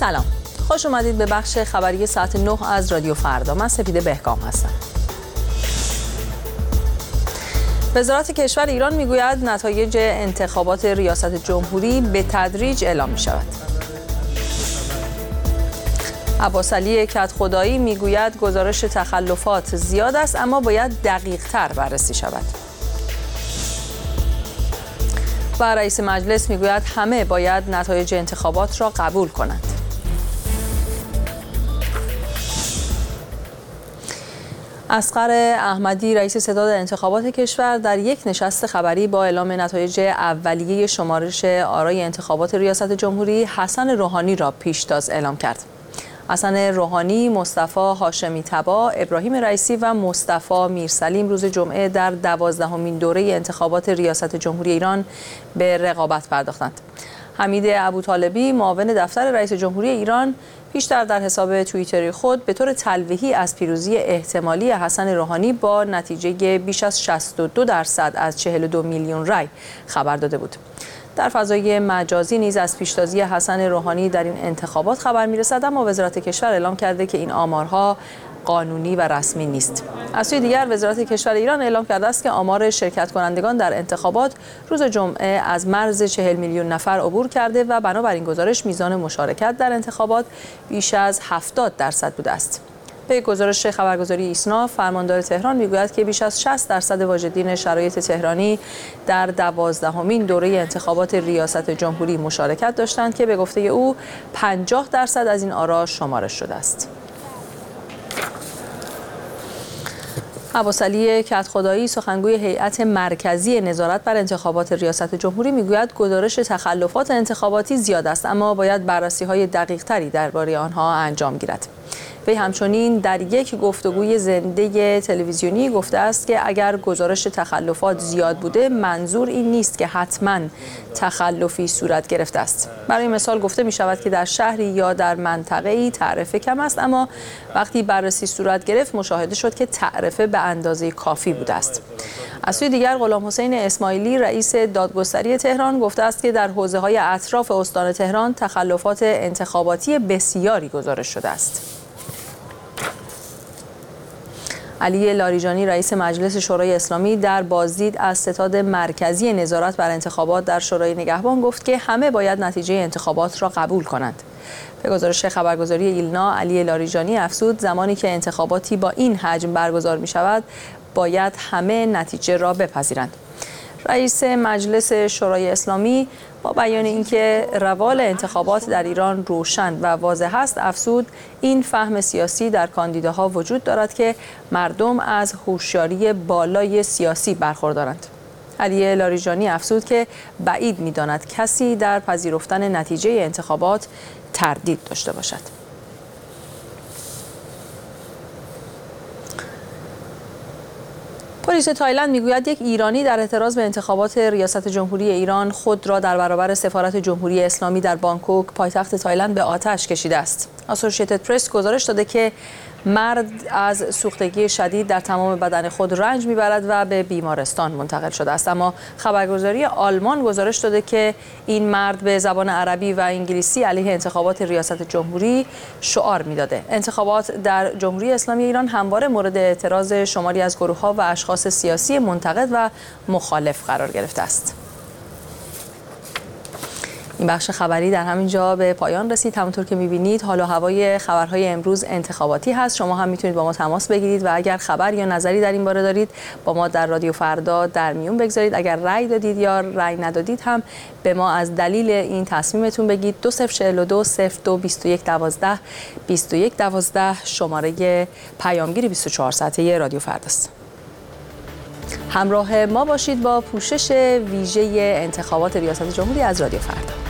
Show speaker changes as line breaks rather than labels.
سلام، خوش اومدید به بخش خبری ساعت 9 از رادیو فردا. من سپیده بهگام هستم. وزارت کشور ایران میگوید نتایج انتخابات ریاست جمهوری به تدریج اعلام می شود. عباسعلی کدخدایی میگوید گزارش تخلفات زیاد است اما باید دقیق تر بررسی شود. و رئیس مجلس میگوید همه باید نتایج انتخابات را قبول کنند. اصغر احمدی رئیس ستاد انتخابات کشور در یک نشست خبری با اعلام نتایج اولیه شمارش آرای انتخابات ریاست جمهوری حسن روحانی را پیشتاز اعلام کرد. حسن روحانی، مصطفی هاشمی طبا، ابراهیم رئیسی و مصطفی میرسلیم روز جمعه در 12مین دوره انتخابات ریاست جمهوری ایران به رقابت پرداختند. حمید ابوطالبی، معاون دفتر رئیس جمهوری ایران، پیشتر در حساب توییتری خود به طور تلویحی از پیروزی احتمالی حسن روحانی با نتیجه بیش از 62% از 42 میلیون رای خبر داده بود. در فضای مجازی نیز از پیشتازی حسن روحانی در این انتخابات خبر می‌رسد، اما وزارت کشور اعلام کرده که این آمارها قانونی و رسمی نیست. از سوی دیگر وزارت کشور ایران اعلام کرده است که آمار شرکت کنندگان در انتخابات روز جمعه از مرز 40 میلیون نفر عبور کرده و بنابراین گزارش میزان مشارکت در انتخابات بیش از 70% بوده است. به گزارش خبرگزاری ایسنا، فرماندار تهران میگوید که بیش از 60% واجدین شرایط تهرانی در 12مین دوره انتخابات ریاست جمهوری مشارکت داشتند که به گفته او 50% از این آرا شمارش شده است. عباسعلی کدخدایی، سخنگوی هیئت مرکزی نظارت بر انتخابات ریاست جمهوری میگوید گزارش تخلفات انتخاباتی زیاد است اما باید بررسی‌های دقیق‌تری درباره آنها انجام گیرد. وی همچنین در یک گفتگوی زنده تلویزیونی گفته است که اگر گزارش تخلفات زیاد بوده منظور این نیست که حتما تخلفی صورت گرفته است. برای مثال گفته می شود که در شهری یا در منطقه‌ای تعرفه کم است اما وقتی بررسی صورت گرفت مشاهده شد که تعرفه به اندازه کافی بوده است. از سوی دیگر غلام حسین اسماعیلی رئیس دادگستری تهران گفته است که در حوزه‌های اطراف استان تهران تخلفات انتخاباتی بسیاری گزارش شده است. علی لاریجانی رئیس مجلس شورای اسلامی در بازدید از ستاد مرکزی نظارت بر انتخابات در شورای نگهبان گفت که همه باید نتیجه انتخابات را قبول کنند. به گزارش خبرگزاری ایلنا، علی لاریجانی افزود زمانی که انتخاباتی با این حجم برگزار می شود باید همه نتیجه را بپذیرند. رئیس مجلس شورای اسلامی با بیان اینکه روال انتخابات در ایران روشن و واضح است افزود این فهم سیاسی در کاندیداها وجود دارد که مردم از هوشیاری بالای سیاسی برخوردارند. علی لاریجانی افزود که بعید می‌داند کسی در پذیرفتن نتیجه انتخابات تردید داشته باشد. پلیس تایلند میگوید یک ایرانی در اعتراض به انتخابات ریاست جمهوری ایران خود را در برابر سفارت جمهوری اسلامی در بانکوک پایتخت تایلند به آتش کشیده است. اسوسییتد پرس گزارش داده که مرد از سوختگی شدید در تمام بدن خود رنج میبرد و به بیمارستان منتقل شده است، اما خبرگزاری آلمان گزارش داده که این مرد به زبان عربی و انگلیسی علیه انتخابات ریاست جمهوری شعار میداده. انتخابات در جمهوری اسلامی ایران همواره مورد اعتراض شماری از گروه‌ها و اشخاص سیاسی منتقد و مخالف قرار گرفته است. این بخش خبری در همین جا به پایان رسید. همونطور که می‌بینید حال و هوای خبرهای امروز انتخاباتی هست. شما هم میتونید با ما تماس بگیرید و اگر خبر یا نظری در این باره دارید با ما در رادیو فردا در میون بگذارید. اگر رأی دادید یا رأی ندادید هم به ما از دلیل این تصمیمتون بگید. 2042 02 21 12 21 12 شماره پیامگیر 24 ساعته رادیو فرداست. همراه ما باشید با پوشش ویژه انتخابات ریاست جمهوری از رادیو فردا.